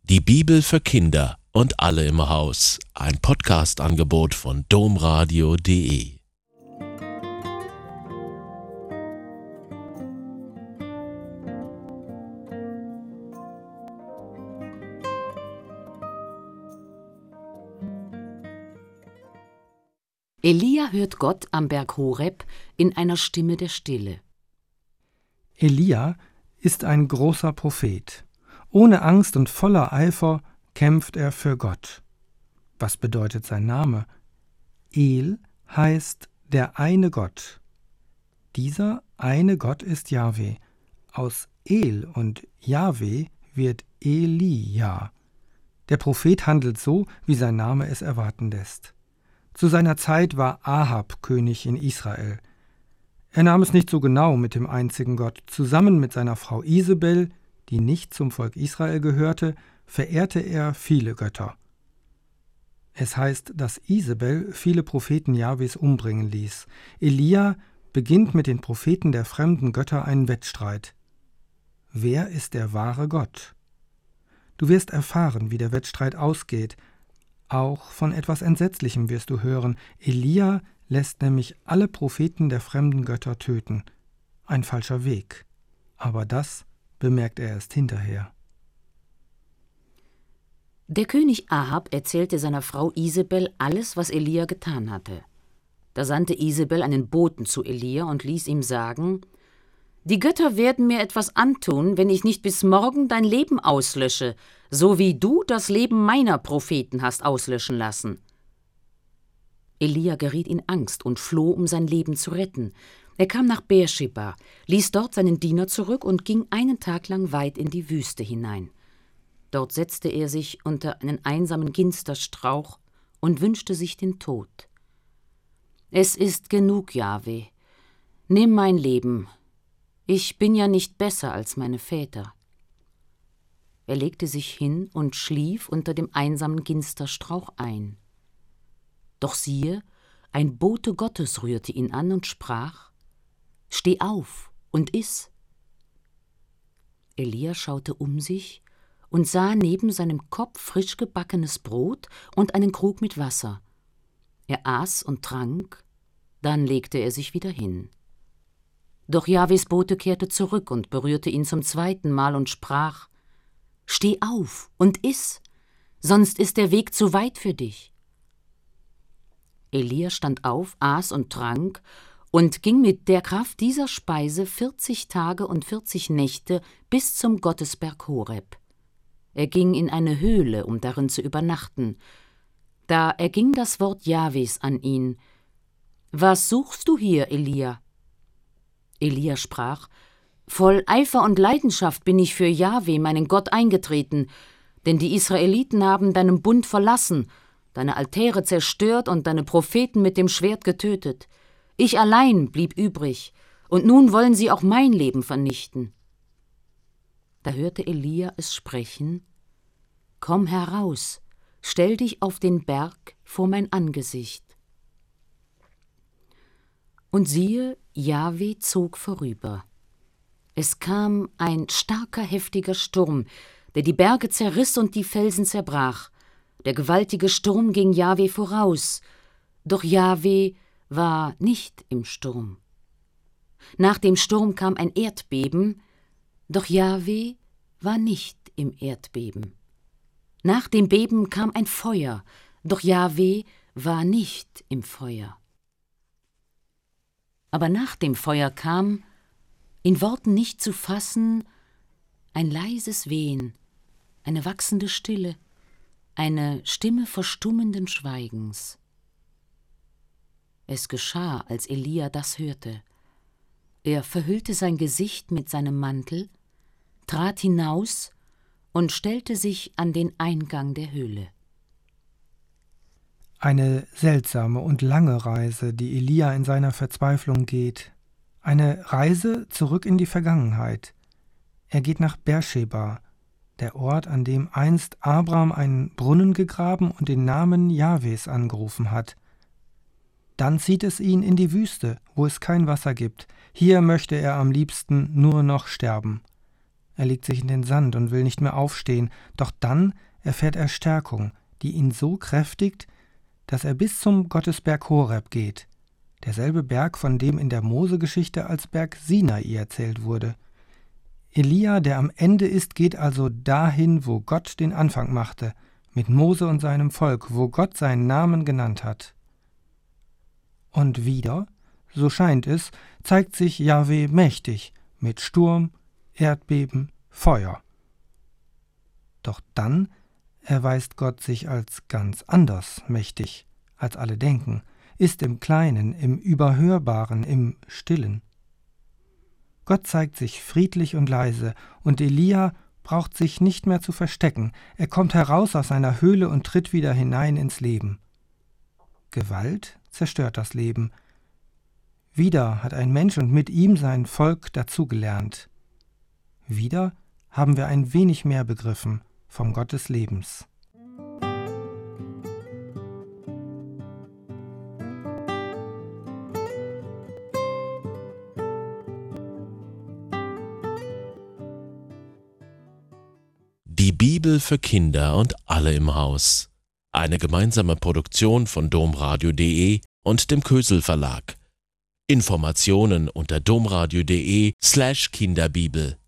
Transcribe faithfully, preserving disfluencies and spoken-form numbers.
Die Bibel für Kinder und alle im Haus. Ein Podcast-Angebot von domradio punkt de. Elia hört Gott am Berg Horeb in einer Stimme der Stille. Elia ist ein großer Prophet. Ohne Angst und voller Eifer kämpft er für Gott. Was bedeutet sein Name? El heißt der eine Gott. Dieser eine Gott ist Jahwe. Aus El und Jahwe wird Elia. Der Prophet handelt so, wie sein Name es erwarten lässt. Zu seiner Zeit war Ahab König in Israel. Er nahm es nicht so genau mit dem einzigen Gott. Zusammen mit seiner Frau Isabel, die nicht zum Volk Israel gehörte, verehrte er viele Götter. Es heißt, dass Isabel viele Propheten Jahwes umbringen ließ. Elia beginnt mit den Propheten der fremden Götter einen Wettstreit. Wer ist der wahre Gott? Du wirst erfahren, wie der Wettstreit ausgeht. Auch von etwas Entsetzlichem wirst du hören. Elia lässt nämlich alle Propheten der fremden Götter töten. Ein falscher Weg. Aber das bemerkt er erst hinterher. Der König Ahab erzählte seiner Frau Isabel alles, was Elia getan hatte. Da sandte Isabel einen Boten zu Elia und ließ ihm sagen: »Die Götter werden mir etwas antun, wenn ich nicht bis morgen dein Leben auslösche, so wie du das Leben meiner Propheten hast auslöschen lassen.« Elia geriet in Angst und floh, um sein Leben zu retten. Er kam nach Beerscheba, ließ dort seinen Diener zurück und ging einen Tag lang weit in die Wüste hinein. Dort setzte er sich unter einen einsamen Ginsterstrauch und wünschte sich den Tod. »Es ist genug, Jahwe. Nimm mein Leben. Ich bin ja nicht besser als meine Väter.« Er legte sich hin und schlief unter dem einsamen Ginsterstrauch ein. Doch siehe, ein Bote Gottes rührte ihn an und sprach: »Steh auf und iss.« Elia schaute um sich und sah neben seinem Kopf frisch gebackenes Brot und einen Krug mit Wasser. Er aß und trank, dann legte er sich wieder hin. Doch Jahwes Bote kehrte zurück und berührte ihn zum zweiten Mal und sprach: »Steh auf und iss, sonst ist der Weg zu weit für dich.« Elia stand auf, aß und trank und ging mit der Kraft dieser Speise vierzig Tage und vierzig Nächte bis zum Gottesberg Horeb. Er ging in eine Höhle, um darin zu übernachten. Da erging das Wort Jahwes an ihn: »Was suchst du hier, Elia?« Elia sprach: »Voll Eifer und Leidenschaft bin ich für Jahwe, meinen Gott, eingetreten, denn die Israeliten haben deinen Bund verlassen, deine Altäre zerstört und deine Propheten mit dem Schwert getötet. Ich allein blieb übrig, und nun wollen sie auch mein Leben vernichten.« Da hörte Elia es sprechen: »Komm heraus, stell dich auf den Berg vor mein Angesicht.« Und siehe, Jahwe zog vorüber. Es kam ein starker, heftiger Sturm, der die Berge zerriss und die Felsen zerbrach. Der gewaltige Sturm ging Jahwe voraus, doch Jahwe war nicht im Sturm. Nach dem Sturm kam ein Erdbeben, doch Jahwe war nicht im Erdbeben. Nach dem Beben kam ein Feuer, doch Jahwe war nicht im Feuer. Aber nach dem Feuer kam, in Worten nicht zu fassen, ein leises Wehen, eine wachsende Stille, eine Stimme verstummenden Schweigens. Es geschah, als Elia das hörte. Er verhüllte sein Gesicht mit seinem Mantel, trat hinaus und stellte sich an den Eingang der Höhle. Eine seltsame und lange Reise, die Elia in seiner Verzweiflung geht. Eine Reise zurück in die Vergangenheit. Er geht nach Beerscheba, der Ort, an dem einst Abraham einen Brunnen gegraben und den Namen Jahwes angerufen hat. Dann zieht es ihn in die Wüste, wo es kein Wasser gibt. Hier möchte er am liebsten nur noch sterben. Er legt sich in den Sand und will nicht mehr aufstehen, doch dann erfährt er Stärkung, die ihn so kräftigt, dass er bis zum Gottesberg Horeb geht, derselbe Berg, von dem in der Mose-Geschichte als Berg Sinai erzählt wurde. Elia, der am Ende ist, geht also dahin, wo Gott den Anfang machte, mit Mose und seinem Volk, wo Gott seinen Namen genannt hat. Und wieder, so scheint es, zeigt sich Jahwe mächtig, mit Sturm, Erdbeben, Feuer. Doch dann erweist Gott sich als ganz anders mächtig, als alle denken, ist im Kleinen, im Überhörbaren, im Stillen. Gott zeigt sich friedlich und leise, und Elia braucht sich nicht mehr zu verstecken. Er kommt heraus aus seiner Höhle und tritt wieder hinein ins Leben. Gewalt zerstört das Leben. Wieder hat ein Mensch und mit ihm sein Volk dazugelernt. Wieder haben wir ein wenig mehr begriffen vom Gott des Lebens. Die Bibel für Kinder und alle im Haus. Eine gemeinsame Produktion von domradio punkt de und dem Kösel Verlag. Informationen unter domradio punkt de slash Kinderbibel.